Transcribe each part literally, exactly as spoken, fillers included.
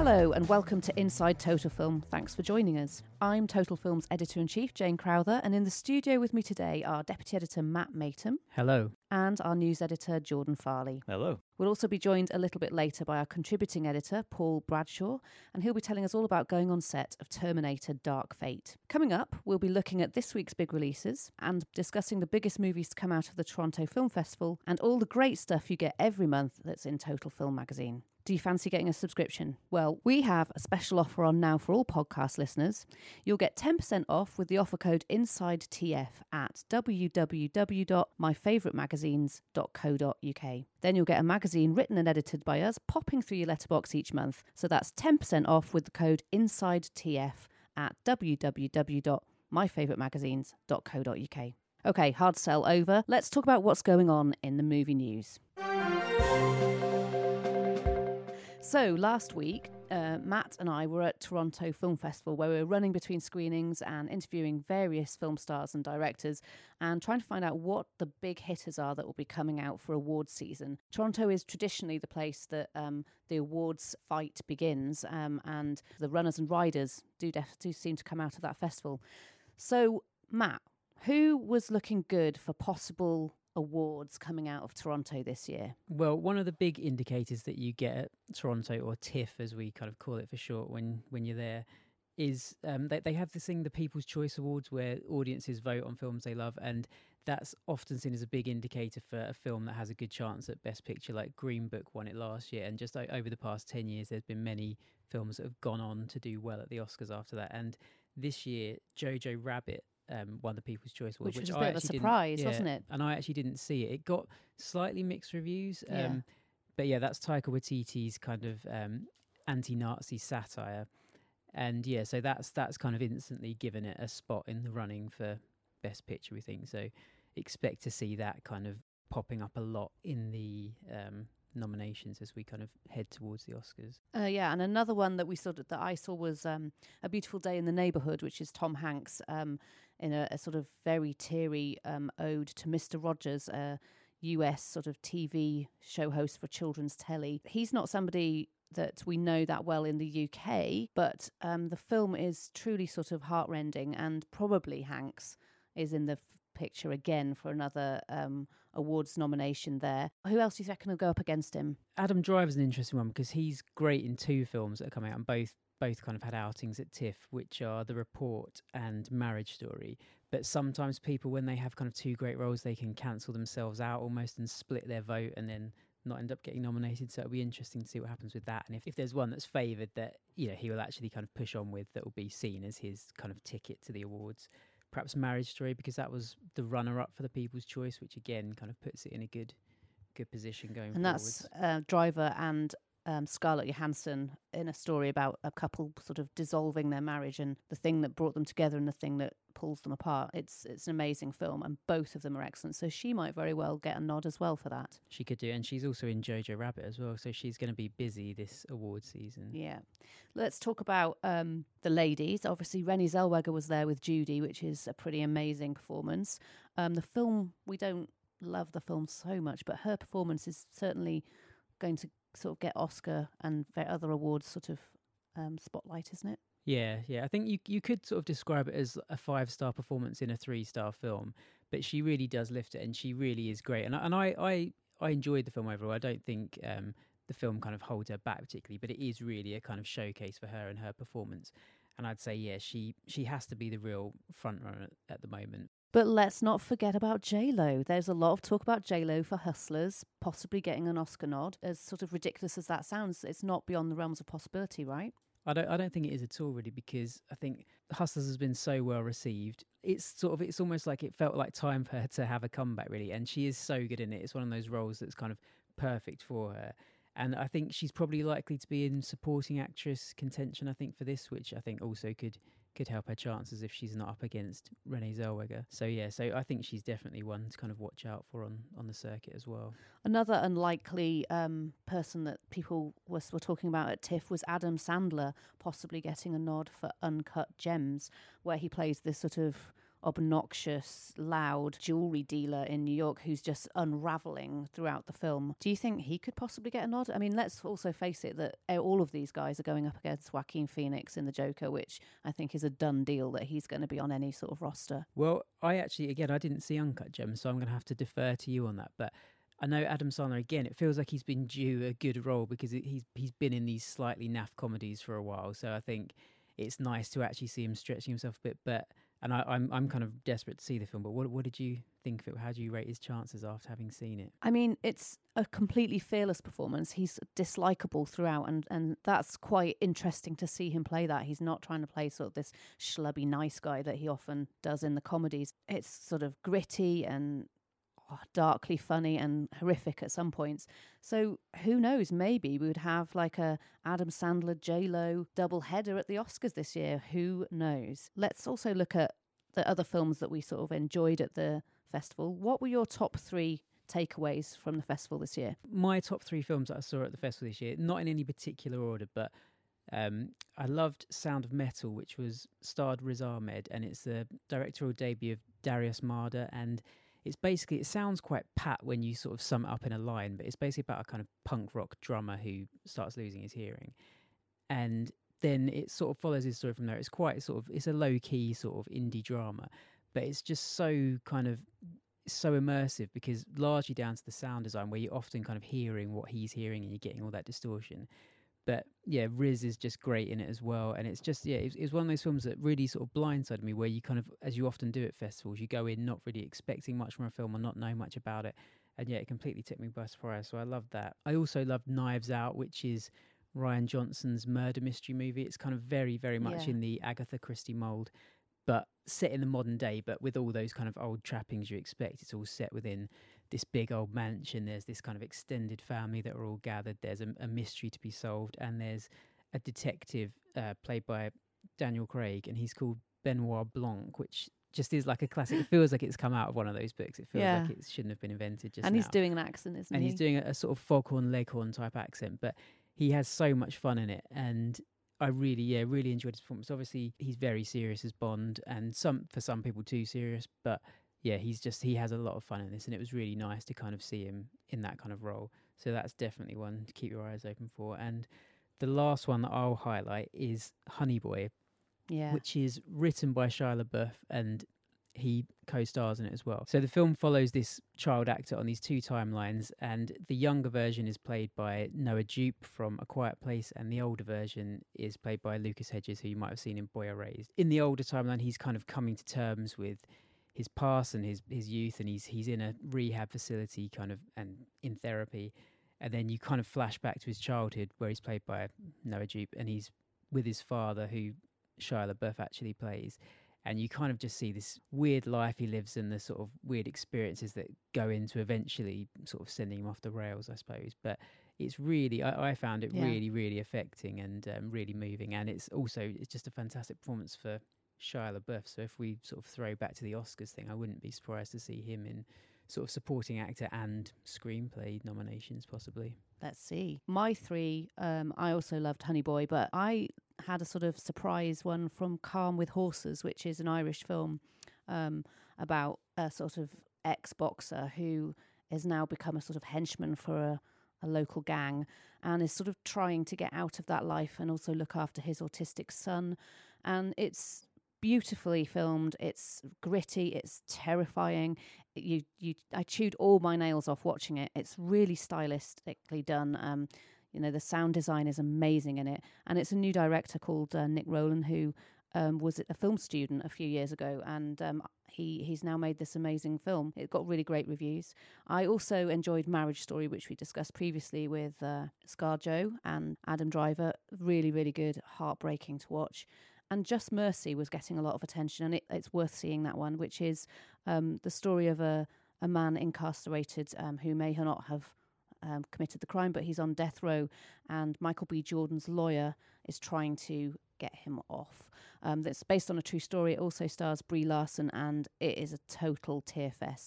Hello and welcome to Inside Total Film. Thanks for joining us. I'm Total Film's Editor-in-Chief, Jane Crowther, and in the studio with me today are Deputy Editor Matt Matum. Hello. And our News Editor, Jordan Farley. Hello. We'll also be joined a little bit later by our Contributing Editor, Paul Bradshaw, and he'll be telling us all about going on set of Terminator Dark Fate. Coming up, we'll be looking at this week's big releases and discussing the biggest movies to come out of the Toronto Film Festival and all the great stuff you get every month that's in Total Film magazine. Do you fancy getting a subscription? Well, we have a special offer on now for all podcast listeners. You'll get ten percent off with the offer code INSIDETF at w w w dot my favourite magazines dot co dot u k. Then you'll get a magazine written and edited by us popping through your letterbox each month. So that's ten percent off with the code INSIDETF at w w w dot my favourite magazines dot co dot u k. Okay, hard sell over. Let's talk about what's going on in the movie news. So last week, uh, Matt and I were at Toronto Film Festival where we were running between screenings and interviewing various film stars and directors and trying to find out what the big hitters are that will be coming out for awards season. Toronto is traditionally the place that um, the awards fight begins um, and the runners and riders do, def- do seem to come out of that festival. So, Matt, who was looking good for possible awards coming out of Toronto this year? Well, one of the big indicators that you get at Toronto, or TIFF as we kind of call it for short when, when you're there, is um, they, they have this thing, the People's Choice Awards, where audiences vote on films they love, and that's often seen as a big indicator for a film that has a good chance at Best Picture, like Green Book won it last year, and just o- over the past ten years there's been many films that have gone on to do well at the Oscars after that, and this year Jojo Rabbit Um, won the People's Choice Award, which, which was a I bit of a actually surprise, didn't- yeah, wasn't it? And I actually didn't see it. It got slightly mixed reviews, um, Yeah. but yeah, that's Taika Waititi's kind of um, anti-Nazi satire, and yeah, so that's that's kind of instantly given it a spot in the running for Best Picture, we think. So expect to see that kind of popping up a lot in the um, nominations as we kind of head towards the Oscars. Uh, yeah, and another one that we saw that I saw was um, A Beautiful Day in the Neighborhood, which is Tom Hanks um, in a, a sort of very teary um, ode to Mister Rogers, a U S sort of T V show host for children's telly. He's not somebody that we know that well in the U K, but um, the film is truly sort of heartrending, and probably Hanks is in the f- picture again for another um, awards nomination there. Who else do you reckon will go up against him? Adam Driver's an interesting one because he's great in two films that are coming out, and both both kind of had outings at TIFF, which are The Report and Marriage Story. But sometimes people, when they have kind of two great roles, they can cancel themselves out almost and split their vote and then not end up getting nominated. So it'll be interesting to see what happens with that. And if, if there's one that's favoured that, you know, he will actually kind of push on with, that will be seen as his kind of ticket to the awards. Perhaps Marriage Story, because that was the runner-up for the People's Choice, which again kind of puts it in a good good position going forward. And that's uh, Driver and um, Scarlett Johansson in a story about a couple sort of dissolving their marriage and the thing that brought them together and the thing that pulls them apart. It's it's an amazing film, and both of them are excellent. So she might very well get a nod as well for that. She could do, and she's also in Jojo Rabbit as well, so she's going to be busy this award season. Yeah. Let's talk about um, the ladies. Obviously, Renée Zellweger was there with Judy, which is a pretty amazing performance. Um, the film, we don't love the film so much, but her performance is certainly going to sort of get Oscar and other awards sort of um, spotlight, isn't it? Yeah, yeah. I think you you could sort of describe it as a five-star performance in a three-star film, but she really does lift it, and she really is great. And I, and I, I, I enjoyed the film overall. I don't think um, the film kind of holds her back particularly, but it is really a kind of showcase for her and her performance. And I'd say, yeah, she she has to be the real front runner at the moment. But let's not forget about J-Lo. There's a lot of talk about J-Lo for Hustlers, possibly getting an Oscar nod. As sort of ridiculous as that sounds, it's not beyond the realms of possibility, right? I don't I don't think it is at all, really, because I think Hustlers has been so well received. It's sort of it's almost like it felt like time for her to have a comeback, really, and she is so good in it. It's one of those roles that's kind of perfect for her. And I think she's probably likely to be in supporting actress contention, I think, for this, which I think also could could help her chances if she's not up against Renée Zellweger. So, yeah, so I think she's definitely one to kind of watch out for on, on the circuit as well. Another unlikely um, person that people was, were talking about at TIFF was Adam Sandler, possibly getting a nod for Uncut Gems, where he plays this sort of obnoxious, loud jewellery dealer in New York who's just unravelling throughout the film. Do you think he could possibly get a nod? I mean, let's also face it that all of these guys are going up against Joaquin Phoenix in The Joker, which I think is a done deal that he's going to be on any sort of roster. Well, I actually, again, I didn't see Uncut Gems, so I'm going to have to defer to you on that. But I know Adam Sandler, again, it feels like he's been due a good role because it, he's he's been in these slightly naff comedies for a while. So I think it's nice to actually see him stretching himself a bit. But and I, I'm I'm kind of desperate to see the film. But what what did you think of it? How do you rate his chances after having seen it? I mean, it's a completely fearless performance. He's dislikable throughout, and, and that's quite interesting to see him play that. He's not trying to play sort of this schlubby nice guy that he often does in the comedies. It's sort of gritty and oh, darkly funny and horrific at some points. So who knows? Maybe we would have like a Adam Sandler J-Lo double header at the Oscars this year. Who knows? Let's also look at the other films that we sort of enjoyed at the festival. What were your top three takeaways from the festival this year? My top three films that I saw at the festival this year, not in any particular order, but um, I loved Sound of Metal, which was starred Riz Ahmed, and it's the directorial debut of Darius Marder, and it's basically, it sounds quite pat when you sort of sum it up in a line, but it's basically about a kind of punk rock drummer who starts losing his hearing. And then it sort of follows his story from there. It's quite sort of, it's a low-key sort of indie drama, but it's just so kind of, so immersive because largely down to the sound design where you're often kind of hearing what he's hearing and you're getting all that distortion. But yeah, Riz is just great in it as well. And it's just, yeah, it's, it's one of those films that really sort of blindsided me where you kind of, as you often do at festivals, you go in not really expecting much from a film or not knowing much about it. And yeah, it completely took me by surprise. So I loved that. I also loved Knives Out, which is Rian Johnson's murder mystery movie. It's kind of very, very much Yeah. in the Agatha Christie mould, but set in the modern day, but with all those kind of old trappings you expect. It's all set within this big old mansion. There's this kind of extended family that are all gathered. There's a, a mystery to be solved, and there's a detective uh, played by Daniel Craig, and he's called Benoit Blanc, which just is like a classic. It feels like it's come out of one of those books. It feels Yeah. like it shouldn't have been invented just And now. he's doing an accent, isn't and he? he's doing a, a sort of foghorn leghorn type accent, but he has so much fun in it, and I really, yeah, really enjoyed his performance. Obviously, he's very serious as Bond, and some for some people too serious. But yeah, he's just he has a lot of fun in this, and it was really nice to kind of see him in that kind of role. So that's definitely one to keep your eyes open for. And the last one that I'll highlight is Honey Boy, Yeah. which is written by Shia LaBeouf, and he co-stars in it as well. So the film follows this child actor on these two timelines, and the younger version is played by Noah Jupe from A Quiet Place, and the older version is played by Lucas Hedges, who you might have seen in Boy Erased. In the older timeline, he's kind of coming to terms with his past and his, his youth, and he's he's in a rehab facility kind of and in therapy. And then you kind of flash back to his childhood where he's played by Noah Jupe, and he's with his father, who Shia LaBeouf actually plays. And you kind of just see this weird life he lives and the sort of weird experiences that go into eventually sort of sending him off the rails, I suppose. But it's really, I, I found it Yeah. really, really affecting and um, really moving. And it's also, it's just a fantastic performance for Shia LaBeouf. So if we sort of throw back to the Oscars thing, I wouldn't be surprised to see him in sort of supporting actor and screenplay nominations possibly. Let's see. My three, um, I also loved Honey Boy, but I had a sort of surprise one from Calm with Horses, which is an Irish film um, about a sort of ex-boxer who has now become a sort of henchman for a, a local gang and is sort of trying to get out of that life and also look after his autistic son. And it's beautifully filmed. It's gritty. It's terrifying. You, you, I chewed all my nails off watching it. It's really stylistically done. Um, you know, the sound design is amazing in it, and it's a new director called uh, Nick Rowland, who um, was a film student a few years ago, and um, he he's now made this amazing film. It got really great reviews. I also enjoyed Marriage Story, which we discussed previously with uh, ScarJo and Adam Driver. Really, really good, heartbreaking to watch. And Just Mercy was getting a lot of attention, and it, it's worth seeing that one, which is um, the story of a, a man incarcerated um, who may or not have um, committed the crime, but he's on death row, and Michael B. Jordan's lawyer is trying to get him off. Um, that's based on a true story. It also stars Brie Larson, and it is a total tear fest.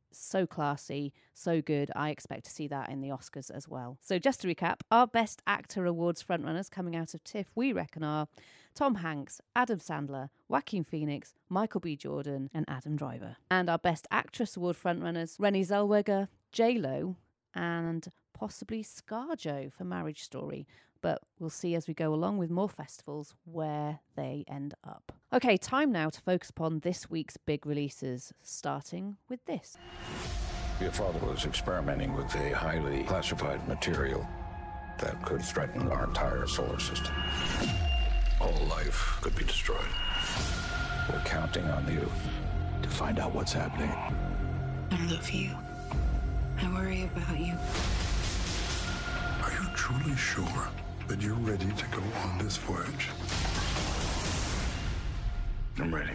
So classy, so good. I expect to see that in the Oscars as well. So just to recap, our Best Actor Awards frontrunners coming out of TIFF, we reckon are Tom Hanks, Adam Sandler, Joaquin Phoenix, Michael B. Jordan and Adam Driver. And our Best Actress Award frontrunners, Renée Zellweger, J-Lo and possibly ScarJo for Marriage Story. But we'll see as we go along with more festivals where they end up. Okay, time now to focus upon this week's big releases, starting with this. Your father was experimenting with a highly classified material that could threaten our entire solar system. All life could be destroyed. We're counting on you to find out what's happening. I love you. I worry about you. Are you truly sure that you're ready to go on this voyage? I'm ready.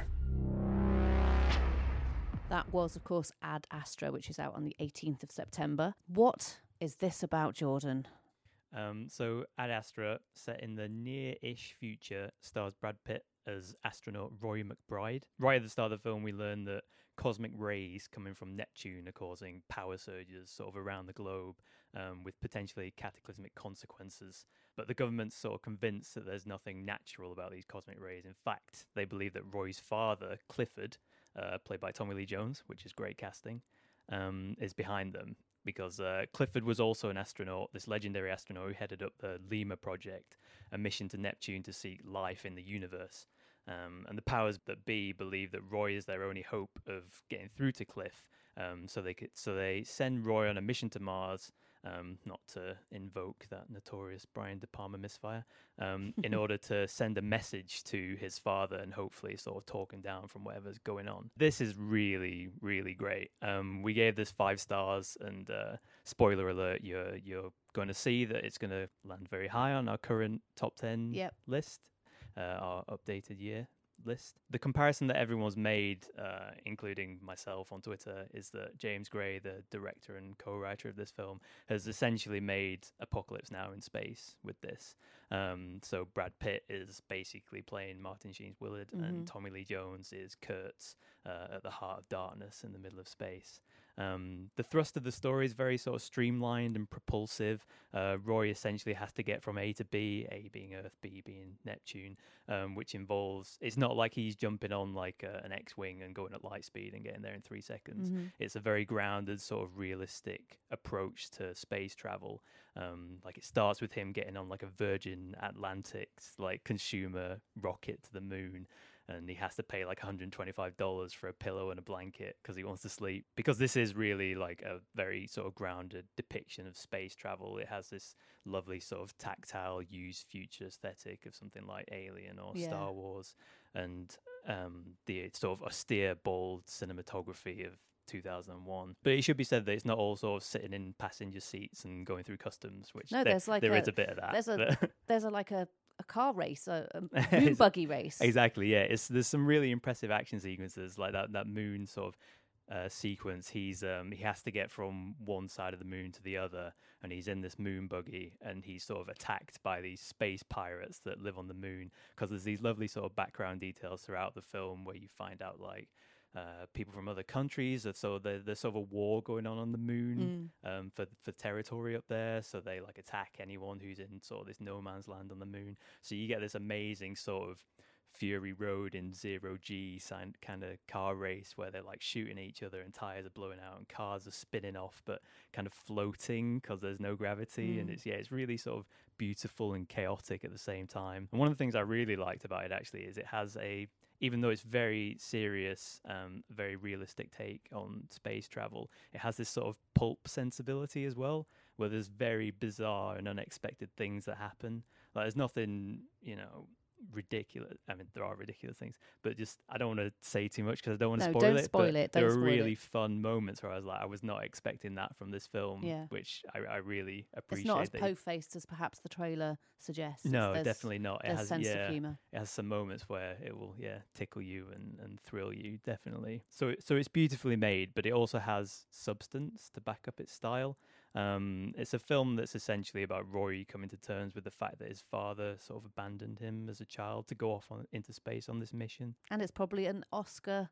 That was, of course, Ad Astra, which is out on the eighteenth of September. What is this about, Jordan? Um, so Ad Astra, set in the near-ish future, stars Brad Pitt as astronaut Roy McBride. Right at the start of the film, we learn that cosmic rays coming from Neptune are causing power surges sort of around the globe, um, with potentially cataclysmic consequences. But the government's sort of convinced that there's nothing natural about these cosmic rays. In fact, they believe that Roy's father, Clifford, uh, played by Tommy Lee Jones, which is great casting, um, is behind them. Because uh, Clifford was also an astronaut, this legendary astronaut who headed up the LEMUR project, a mission to Neptune to seek life in the universe. Um, and the powers that be believe that Roy is their only hope of getting through to Cliff. Um, so they could, so they send Roy on a mission to Mars, um, not to invoke that notorious Brian De Palma misfire, um, in order to send a message to his father and hopefully sort of talk him down from whatever's going on. This is really, really great. Um, we gave this five stars, and uh, spoiler alert, you're you're going to see that it's going to land very high on our current top ten Yep. list, uh, our updated year list. The comparison that everyone's made, uh, including myself on Twitter, is that James Gray, the director and co-writer of this film, has essentially made Apocalypse Now in space with this. Um, so Brad Pitt is basically playing Martin Sheen's Willard, mm-hmm. and Tommy Lee Jones is Kurtz uh, at the heart of darkness in the middle of space. Um, the thrust of the story is very sort of streamlined and propulsive. Uh, Roy essentially has to get from A to B, A being Earth, B being Neptune, um, which involves, it's not like he's jumping on like a, an X-Wing and going at light speed and getting there in three seconds. Mm-hmm. It's a very grounded sort of realistic approach to space travel. Um, like it starts with him getting on like a Virgin Atlantic like consumer rocket to the moon. And he has to pay like one hundred twenty-five dollars for a pillow and a blanket because he wants to sleep. Because this is really like a very sort of grounded depiction of space travel. It has this lovely sort of tactile, used future aesthetic of something like Alien or yeah. Star Wars. And um, the sort of austere, bold cinematography of two thousand one. But it should be said that it's not all sort of sitting in passenger seats and going through customs, which no, there, there's like there a, is a bit of that. There's a, there's a like a... a car race, a, a moon buggy race. Exactly, yeah. It's there's some really impressive action sequences, like that that moon sort of uh, sequence. He's um he has to get from one side of the moon to the other, and he's in this moon buggy, and he's sort of attacked by these space pirates that live on the moon. Because there's these lovely sort of background details throughout the film where you find out like Uh, people from other countries, so there, there's sort of a war going on on the moon mm. um, for for territory up there. So they like attack anyone who's in sort of this no man's land on the moon. So you get this amazing sort of Fury Road in zero G kind of car race where they're like shooting each other and tires are blowing out and cars are spinning off, but kind of floating because there's no gravity. Mm. And it's yeah, it's really sort of beautiful and chaotic at the same time. And one of the things I really liked about it actually is it has a even though it's very serious, um, very realistic take on space travel, it has this sort of pulp sensibility as well, where there's very bizarre and unexpected things that happen. Like there's nothing, you know, ridiculous. I mean, there are ridiculous things, but just I don't want to say too much because I don't want to no, spoil don't it. Spoil but it. There don't are really it. fun moments where I was like, I was not expecting that from this film, yeah. which I, I really appreciate. It's not as po-faced as perhaps the trailer suggests. No, there's, definitely not. It there's has sense yeah, of humor. It has some moments where it will yeah tickle you and, and thrill you definitely. So so it's beautifully made, but it also has substance to back up its style. Um, it's a film that's essentially about Roy coming to terms with the fact that his father sort of abandoned him as a child to go off on, into space on this mission. And it's probably an Oscar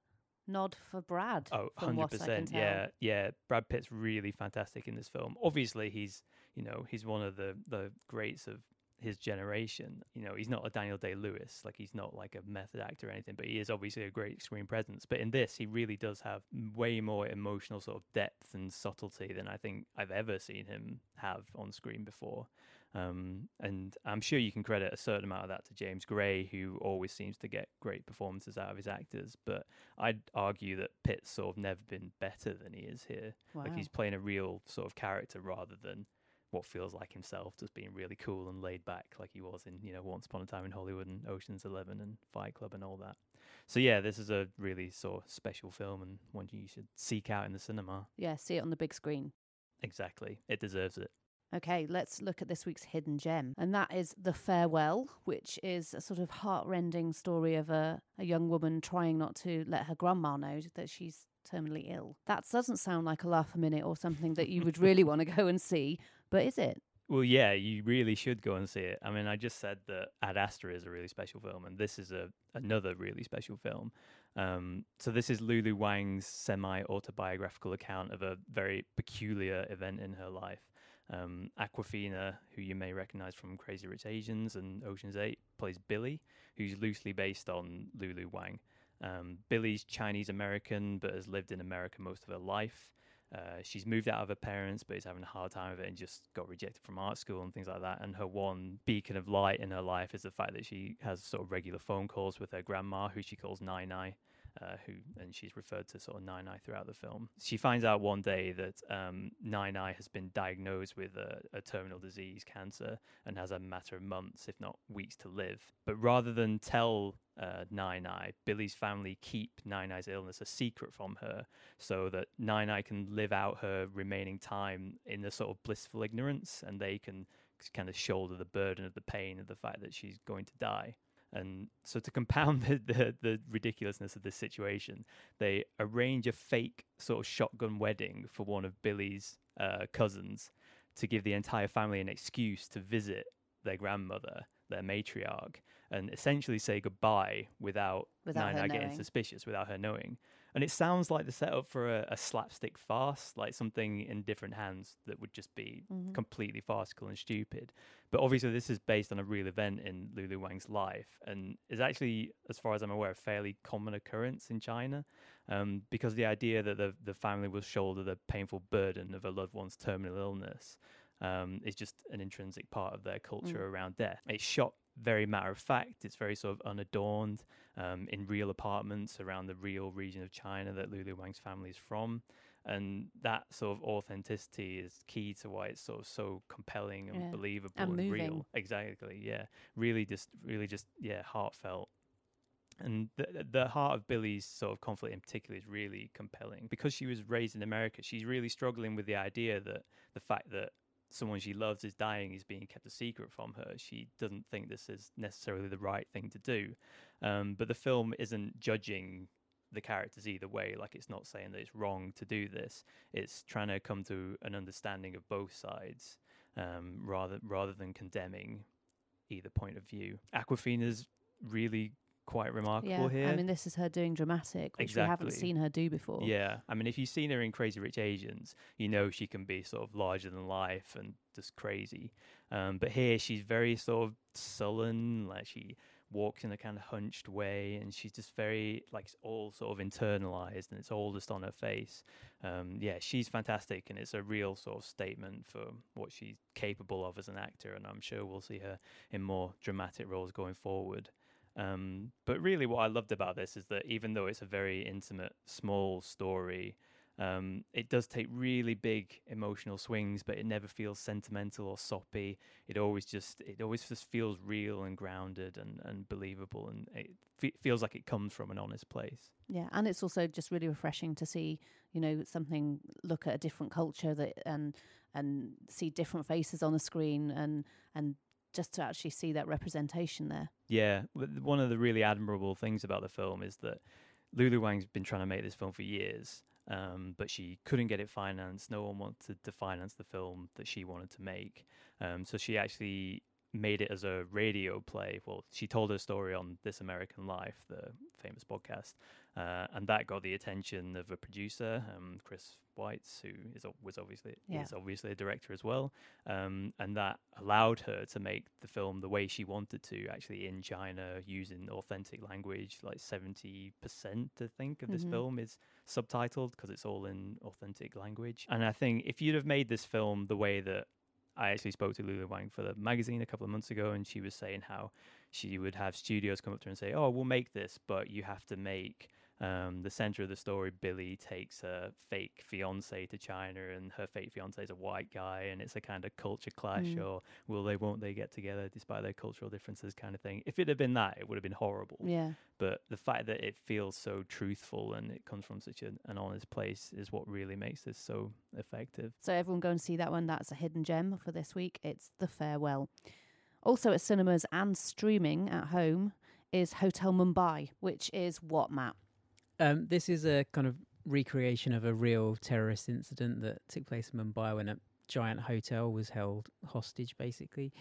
nod for Brad. Oh, from what I can one hundred percent. tell. Yeah, yeah. Brad Pitt's really fantastic in this film. Obviously, he's, you know, he's one of the, the greats of his generation. You know, he's not a Daniel Day-Lewis, like he's not like a method actor or anything, but he is obviously a great screen presence. But in this, he really does have way more emotional sort of depth and subtlety than I think I've ever seen him have on screen before. Um, and I'm sure you can credit a certain amount of that to James Gray, who always seems to get great performances out of his actors. But I'd argue that Pitt's sort of never been better than he is here. Wow. Like he's playing a real sort of character rather than what feels like himself, just being really cool and laid back like he was in, you know, Once Upon a Time in Hollywood and Ocean's Eleven and Fight Club and all that. So yeah, this is a really sort of special film and one you should seek out in the cinema. Yeah, see it on the big screen. Exactly. It deserves it. Okay, let's look at this week's hidden gem. And that is The Farewell, which is a sort of heartrending story of a, a young woman trying not to let her grandma know that she's terminally ill. That doesn't sound like a laugh a minute or something that you would really want to go and see, but is it? Well, yeah, you really should go and see it. I mean, I just said that Ad Astra is a really special film, and this is a another really special film. Um, so this is Lulu Wang's semi-autobiographical account of a very peculiar event in her life. Um, Awkwafina, who you may recognize from Crazy Rich Asians and Ocean's Eight, plays Billy, who's loosely based on Lulu Wang. Um, Billy's Chinese-American, but has lived in America most of her life. Uh, she's moved out of her parents, but is having a hard time of it and just got rejected from art school and things like that. And her one beacon of light in her life is the fact that she has sort of regular phone calls with her grandma, who she calls Nai Nai. Uh, who and she's referred to sort of Nai Nai throughout the film. She finds out one day that um, Nai Nai has been diagnosed with a, a terminal disease, cancer, and has a matter of months, if not weeks, to live. But rather than tell uh, Nai Nai, Billy's family keep Nai Nai's illness a secret from her, so that Nai Nai can live out her remaining time in a sort of blissful ignorance, and they can kind of shoulder the burden of the pain of the fact that she's going to die. And so to compound the, the, the ridiculousness of this situation, they arrange a fake sort of shotgun wedding for one of Billy's uh, cousins to give the entire family an excuse to visit their grandmother, their matriarch, and essentially say goodbye without, Without Nai her Nai getting knowing. suspicious, without her knowing. And it sounds like the setup for a, a slapstick farce, like something in different hands that would just be Mhm. completely farcical and stupid. But obviously this is based on a real event in Lulu Wang's life and is actually, as far as I'm aware, a fairly common occurrence in China, um, because the idea that the, the family will shoulder the painful burden of a loved one's terminal illness um, is just an intrinsic part of their culture Mm. around death. It's shot very matter of fact. It's very sort of unadorned um, in real apartments around the real region of China that Lulu Wang's family is from. And that sort of authenticity is key to why it's sort of so compelling and Yeah. believable And and, moving. real. Exactly, yeah. Really just, really just, yeah, heartfelt. And the, the heart of Billy's sort of conflict in particular is really compelling. Because she was raised in America, she's really struggling with the idea that the fact that someone she loves is dying is being kept a secret from her. She doesn't think this is necessarily the right thing to do. Um, but the film isn't judging the characters either way. Like, it's not saying that it's wrong to do this. It's trying to come to an understanding of both sides um, rather rather than condemning either point of view. Awkwafina's really quite remarkable Yeah, here. I mean, this is her doing dramatic, which we haven't Exactly. seen her do before. Yeah, I mean, if you've seen her in Crazy Rich Asians, you know she can be sort of larger than life and just crazy. Um, but here, she's very sort of sullen, like she walks in a kind of hunched way, and she's just very, like, it's all sort of internalized, and it's all just on her face. Um, yeah, she's fantastic, and it's a real sort of statement for what she's capable of as an actor, and I'm sure we'll see her in more dramatic roles going forward. Um, but really what I loved about this is that even though it's a very intimate, small story, um, it does take really big emotional swings, but it never feels sentimental or soppy. It always just, it always just feels real and grounded and, and believable, and it fe- feels like it comes from an honest place. Yeah, and it's also just really refreshing to see, you know, something, look at a different culture that and and see different faces on the screen and and just to actually see that representation there. Yeah, w- one of the really admirable things about the film is that Lulu Wang's been trying to make this film for years, um, but she couldn't get it financed. No one wanted to finance the film that she wanted to make. Um, so she actually made it as a radio play. Well, she told her story on This American Life, the famous podcast, Uh, and that got the attention of a producer, um, Chris Weitz, who is was obviously Yeah. is obviously a director as well, um, and that allowed her to make the film the way she wanted to, actually in China, using authentic language. Like seventy percent, I think, of this Mhm. film is subtitled because it's all in authentic language. And I think if you'd have made this film the way that I actually spoke to Lulu Wang for the magazine a couple of months ago, and she was saying how she would have studios come up to her and say, "Oh, we'll make this, but you have to make um, the center of the story. Billy takes a fake fiance to China, and her fake fiance is a white guy, and it's a kind of culture clash, Mm. or will they, won't they get together despite their cultural differences, kind of thing." If it had been that, it would have been horrible. Yeah. But the fact that it feels so truthful and it comes from such an, an honest place is what really makes this so effective. So everyone go and see that one. That's a hidden gem for this week. It's The Farewell. Also at cinemas and streaming at home is Hotel Mumbai, which is what, Matt? Um, this is a kind of recreation of a real terrorist incident that took place in Mumbai when a giant hotel was held hostage, basically.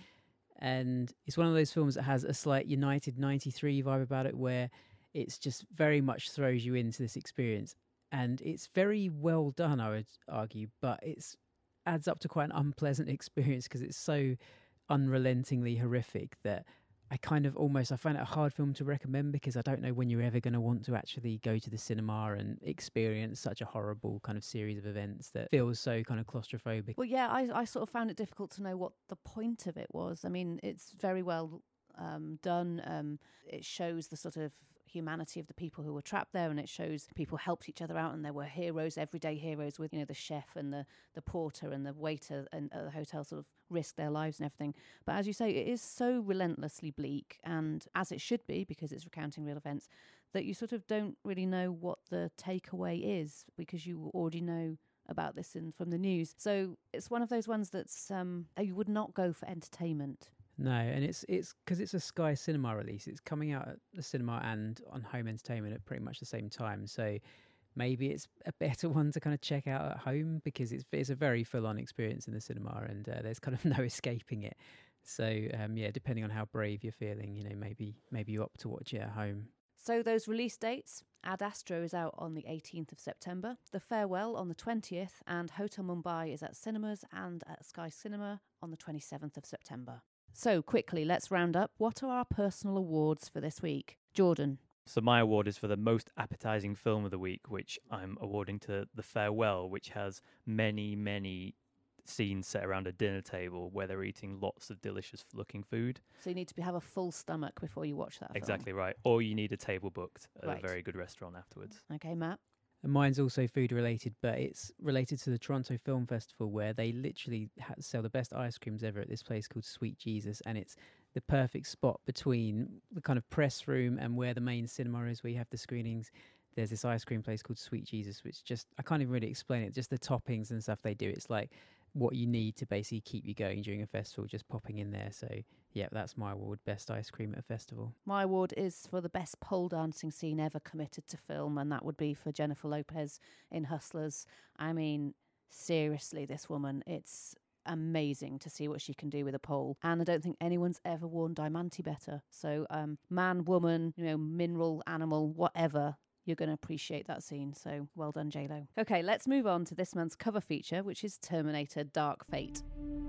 And it's one of those films that has a slight United ninety-three vibe about it, where it's just very much throws you into this experience. And it's very well done, I would argue, but it's adds up to quite an unpleasant experience because it's so unrelentingly horrific that I kind of almost, I find it a hard film to recommend because I don't know when you're ever going to want to actually go to the cinema and experience such a horrible kind of series of events that feels so kind of claustrophobic. Well, yeah, I, I sort of found it difficult to know what the point of it was. I mean, it's very well um, done. Um, it shows the sort of humanity of the people who were trapped there, and it shows people helped each other out, and there were heroes, everyday heroes, with, you know, the chef and the, the porter and the waiter and at the hotel sort of risked their lives and everything. But as you say, it is so relentlessly bleak, and as it should be because it's recounting real events, that you sort of don't really know what the takeaway is because you already know about this in, from the news. So it's one of those ones that's um, you would not go for entertainment. No, and it's it's because it's a Sky Cinema release. It's coming out at the cinema and on home entertainment at pretty much the same time. So maybe it's a better one to kind of check out at home because it's it's a very full-on experience in the cinema, and uh, there's kind of no escaping it. So um, yeah, depending on how brave you're feeling, you know, maybe maybe you opt to watch it at home. So those release dates: Ad Astra is out on the eighteenth of September, The Farewell on the twentieth, and Hotel Mumbai is at cinemas and at Sky Cinema on the twenty-seventh of September. So quickly, let's round up. What are our personal awards for this week? Jordan. So my award is for the most appetizing film of the week, which I'm awarding to The Farewell, which has many, many scenes set around a dinner table where they're eating lots of delicious looking food. So you need to be, have a full stomach before you watch that Exactly right. Or you need a table booked at Right. a very good restaurant afterwards. film. Okay, Matt. And mine's also food related, but it's related to the Toronto Film Festival, where they literally ha- sell the best ice creams ever at this place called Sweet Jesus, and it's the perfect spot between the kind of press room and where the main cinema is, where you have the screenings. There's this ice cream place called Sweet Jesus, which just, I can't even really explain it, just the toppings and stuff they do. It's like what you need to basically keep you going during a festival, just popping in there. So yeah, that's my award, best ice cream at a festival. My award is for the best pole dancing scene ever committed to film, and that would be for Jennifer Lopez in Hustlers. I mean, seriously, this woman, it's amazing to see what she can do with a pole, and I don't think anyone's ever worn Diamante better. So um, man, woman, you know, mineral, animal, whatever, you're going to appreciate that scene. So well done, J-Lo. Okay, let's move on to this month's cover feature, which is Terminator Dark Fate.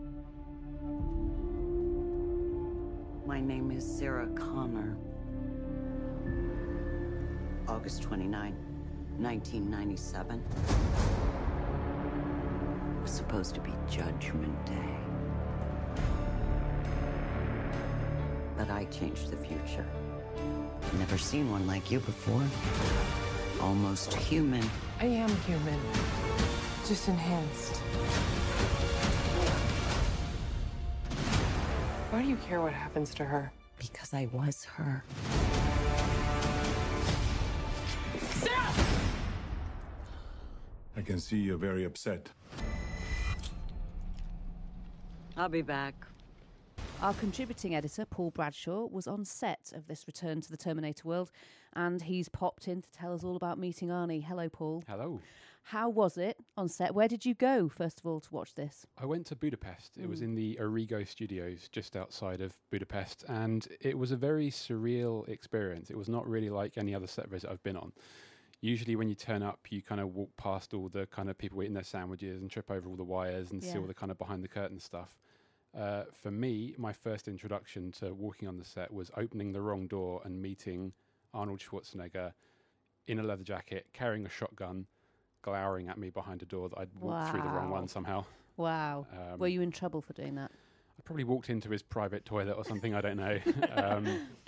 My name is Sarah Connor. August twenty-ninth, nineteen ninety-seven. It was supposed to be Judgment Day. But I changed the future. Never seen one like you before. Almost human. I am human, just enhanced. Why do you care what happens to her? Because I was her. Sarah! I can see you're very upset. I'll be back. Our contributing editor, Paul Bradshaw, was on set of this return to the Terminator world, and he's popped in to tell us all about meeting Arnie. Hello, Paul. Hello. How was it on set? Where did you go, first of all, to watch this? I went to Budapest. It was Mm. in the Origo Studios just outside of Budapest, and it was a very surreal experience. It was not really like any other set visit I've been on. usually when you turn up, you kind of walk past all the kind of people eating their sandwiches and trip over all the wires and see Yeah. all the kind of behind the curtain stuff. Uh, for me, my first introduction to walking on the set was opening the wrong door and meeting Arnold Schwarzenegger in a leather jacket, carrying a shotgun, glowering at me behind a door that I'd walked through the wrong Wow. one somehow. Wow. Um, Were you in trouble for doing that? I probably walked into his private toilet or something, I don't know. um,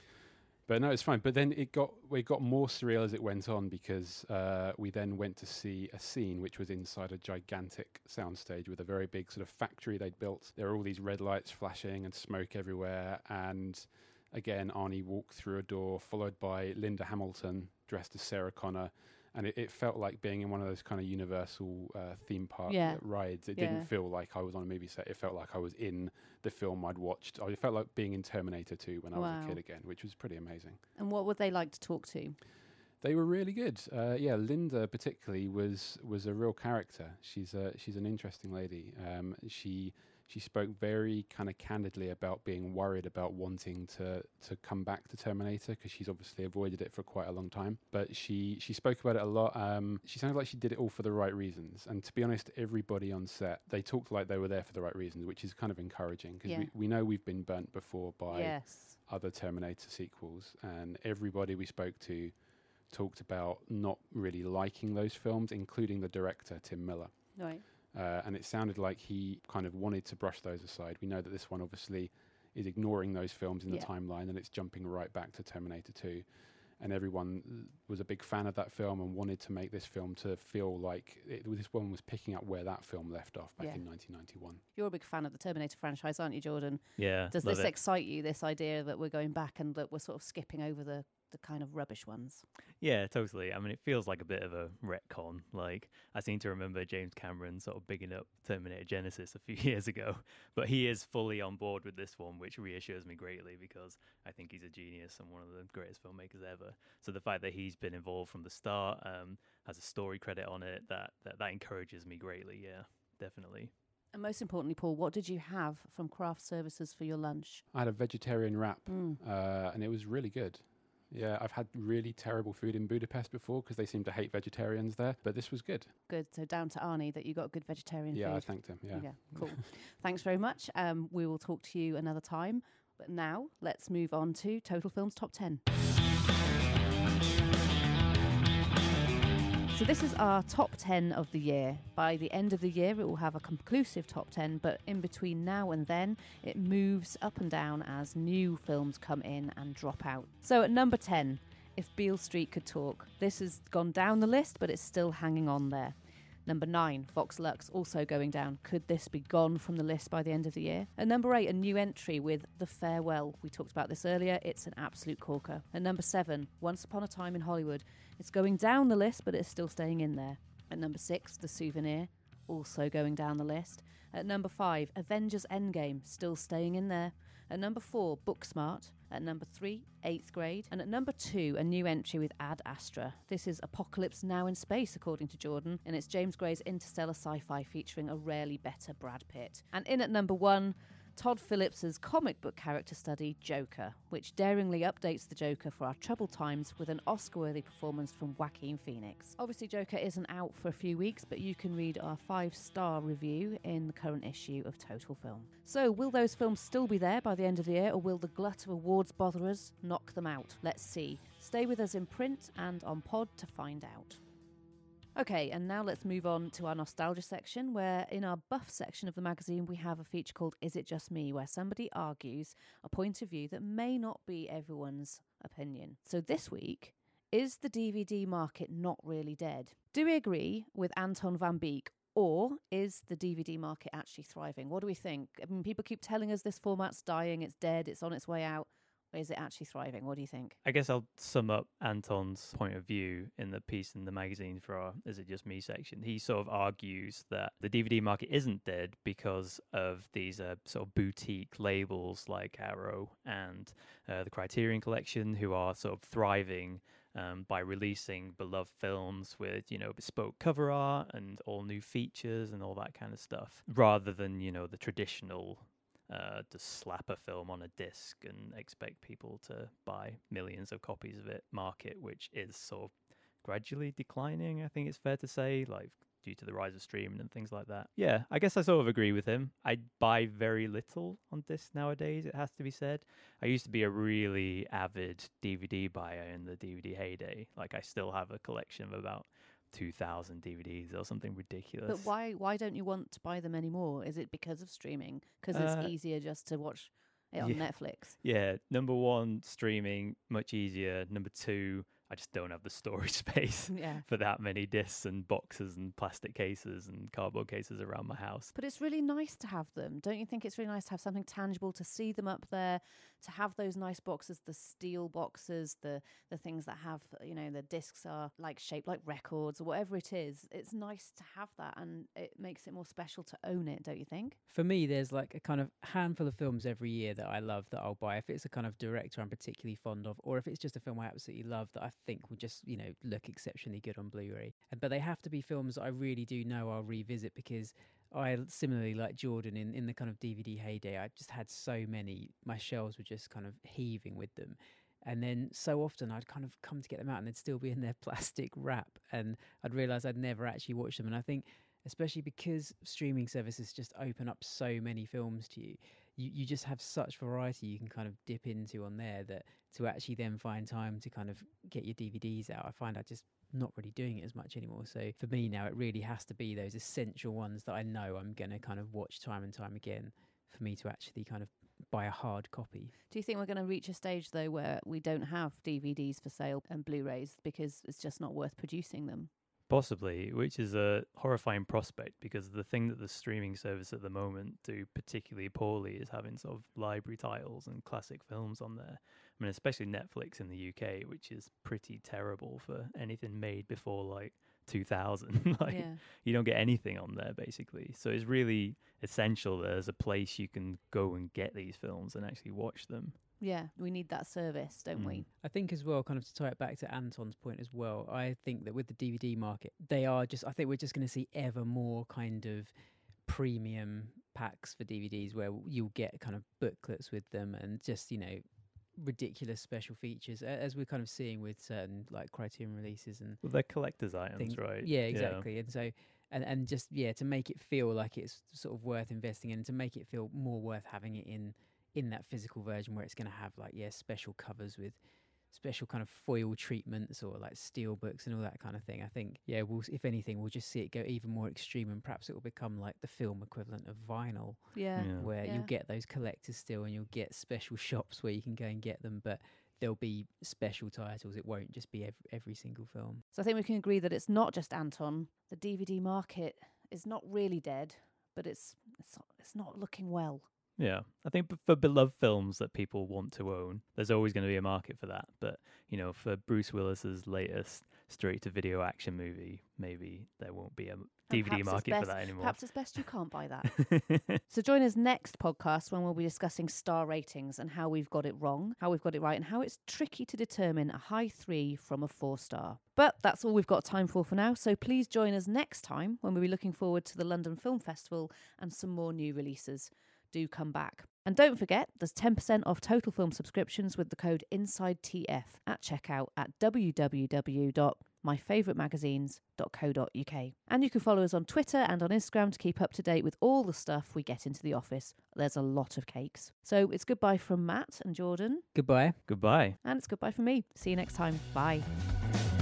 but no, it's fine. But then it got it got more surreal as it went on, because uh, we then went to see a scene which was inside a gigantic soundstage with a very big sort of factory they'd built. There were all these red lights flashing and smoke everywhere. And again, Arnie walked through a door, followed by Linda Hamilton, dressed as Sarah Connor. And it, it felt like being in one of those kind of Universal uh, theme park Yeah. rides. It Yeah. didn't feel like I was on a movie set. It felt like I was in the film I'd watched. I felt like being in Terminator two when I was Wow. a kid again, which was pretty amazing. And what would they like to talk to? They were really good. Uh, yeah, Linda particularly was was a real character. She's a she's an interesting lady. Um, she she spoke very kind of candidly about being worried about wanting to to come back to Terminator, because she's obviously avoided it for quite a long time. But she she spoke about it a lot. Um, she sounded like she did it all for the right reasons. And to be honest, everybody on set, they talked like they were there for the right reasons, which is kind of encouraging, because Yeah. we, we know we've been burnt before by Yes. other Terminator sequels, and everybody we spoke to talked about not really liking those films, including the director, Tim Miller. Right. Uh, and it sounded like he kind of wanted to brush those aside. We know that this one obviously is ignoring those films in Yeah. the timeline, and it's jumping right back to Terminator two. And everyone uh, was a big fan of that film and wanted to make this film to feel like it, this one was picking up where that film left off back Yeah. in nineteen ninety-one. You're a big fan of the Terminator franchise, aren't you, Jordan? Yeah, Does love this it. excite you, this idea that we're going back and that we're sort of skipping over the, the kind of rubbish ones? Yeah, totally. I mean, it feels like a bit of a retcon. Like, I seem to remember James Cameron sort of bigging up Terminator Genesis a few years ago, but he is fully on board with this one, which reassures me greatly, because I think he's a genius and one of the greatest filmmakers ever. So the fact that he's been involved from the start, um, has a story credit on it, that, that, that encourages me greatly. Yeah, definitely. And most importantly, Paul, what did you have from craft services for your lunch? I had a vegetarian wrap, Mm. uh, and it was really good. Yeah, I've had really terrible food in Budapest before because they seem to hate vegetarians there, but this was good. Good. So down to Arnie that you got good vegetarian Yeah, I food. thanked him. Yeah. Cool. Thanks very much. Um, we will talk to you another time. But now let's move on to Total Films Top ten. So this is our top ten of the year. By the end of the year, it will have a conclusive top ten, but in between now and then, it moves up and down as new films come in and drop out. So at number ten, If Beale Street Could Talk. This has gone down the list, but it's still hanging on there. Number nine, Vox Lux, also going down. Could this be gone from the list by the end of the year? At number eight, a new entry with The Farewell. We talked about this earlier. It's an absolute corker. At number seven, Once Upon a Time in Hollywood. It's going down the list, but it's still staying in there. At number six, The Souvenir, also going down the list. At number five, Avengers Endgame, still staying in there. At number four, Booksmart. At number three, Eighth Grade. And at number two, a new entry with Ad Astra. This is Apocalypse Now in Space, according to Jordan, and it's James Gray's interstellar sci-fi featuring a rarely better Brad Pitt. And in at number one, Todd Phillips's comic book character study, Joker, which daringly updates the Joker for our troubled times with an Oscar-worthy performance from Joaquin Phoenix. Obviously, Joker isn't out for a few weeks, but you can read our five-star review in the current issue of Total Film. So, will those films still be there by the end of the year, or will the glut of awards botherers knock them out? Let's see. Stay with us in print and on pod to find out. Okay, and now let's move on to our nostalgia section, where in our buff section of the magazine we have a feature called Is It Just Me?, where somebody argues a point of view that may not be everyone's opinion. So this week, is the D V D market not really dead? Do we agree with Anton van Beek, or is the D V D market actually thriving? What do we think? I mean, people keep telling us this format's dying, it's dead, it's on its way out. Or is it actually thriving? What do you think? I guess I'll sum up Anton's point of view in the piece in the magazine for our Is It Just Me section. He sort of argues that the D V D market isn't dead because of these uh, sort of boutique labels like Arrow and uh, the Criterion Collection, who are sort of thriving um, by releasing beloved films with, you know, bespoke cover art and all new features and all that kind of stuff, rather than, you know, the traditional Uh, to slap a film on a disc and expect people to buy millions of copies of it market, which is sort of gradually declining, I think it's fair to say, like due to the rise of streaming and things like that. Yeah, I guess I sort of agree with him. I buy very little on disc nowadays, it has to be said. I used to be a really avid D V D buyer in the D V D heyday. Like I still have a collection of about two thousand D V Ds or something ridiculous. But why why don't you want to buy them anymore? Is it because of streaming? Because it's Uh, easier just to watch it on yeah. Netflix? Yeah, number one, streaming, much easier. Number two, I just don't have the storage space Yeah. for that many discs and boxes and plastic cases and cardboard cases around my house. But it's really nice to have them. Don't you think it's really nice to have something tangible, to see them up there, to have those nice boxes, the steel boxes, the the things that have, you know, the discs are like shaped like records or whatever it is. It's nice to have that, and it makes it more special to own it, don't you think? For me, there's like a kind of handful of films every year that I love that I'll buy. If it's a kind of director I'm particularly fond of, or if it's just a film I absolutely love that I think will just, you know, look exceptionally good on Blu-ray. And- But they have to be films that I really do know I'll revisit, because I, similarly like Jordan, in, in the kind of D V D heyday, I just had so many, my shelves were just kind of heaving with them. And then so often I'd kind of come to get them out and they'd still be in their plastic wrap, and I'd realise I'd never actually watched them. And I think, especially because streaming services just open up so many films to you, you, you just have such variety you can kind of dip into on there, that to actually then find time to kind of get your D V Ds out, I find I just not really doing it as much anymore. So for me now, it really has to be those essential ones that I know I'm going to kind of watch time and time again for me to actually kind of buy a hard copy. Do you think we're going to reach a stage, though, where we don't have D V Ds for sale and Blu-rays because it's just not worth producing them? Possibly, which is a horrifying prospect, because the thing that the streaming service at the moment do particularly poorly is having sort of library titles and classic films on there. I mean, especially Netflix in the U K, which is pretty terrible for anything made before like two thousand. Like Yeah. you don't get anything on there basically. So it's really essential that there's a place you can go and get these films and actually watch them. Yeah, we need that service, don't we? I think as well, kind of to tie it back to Anton's point as well, I think that with the D V D market, they are just, I think we're just going to see ever more kind of premium packs for D V Ds where you'll get kind of booklets with them and just, you know, ridiculous special features, a- as we're kind of seeing with certain like Criterion releases and Well, they're collector's items, things. right? Yeah, exactly. And so, and, and just, yeah, to make it feel like it's sort of worth investing in, and to make it feel more worth having it in in that physical version where it's going to have like, yeah, special covers with special kind of foil treatments or like steel books and all that kind of thing. I think, yeah, we'll, if anything, we'll just see it go even more extreme, and perhaps it will become like the film equivalent of vinyl, Yeah. Yeah. where Yeah. you'll get those collectors still and you'll get special shops where you can go and get them, but there'll be special titles. It won't just be every, every single film. So I think we can agree that it's not just Anton. The D V D market is not really dead, but it's it's it's not looking well. Yeah, I think b- for beloved films that people want to own, there's always going to be a market for that. But, you know, for Bruce Willis's latest straight-to-video action movie, maybe there won't be a D V D perhaps it's market best- for that anymore. Perhaps it's best you can't buy that. So join us next podcast when we'll be discussing star ratings and how we've got it wrong, how we've got it right, and how it's tricky to determine a high three from a four star. But that's all we've got time for for now, so please join us next time when we'll be looking forward to the London Film Festival and some more new releases. Do come back. And don't forget, there's ten percent off total film subscriptions with the code INSIDETF at checkout at w w w dot my favourite magazines dot co dot u k. And you can follow us on Twitter and on Instagram to keep up to date with all the stuff we get into the office. There's a lot of cakes. So it's goodbye from Matt and Jordan. Goodbye. Goodbye. And it's goodbye from me. See you next time. Bye.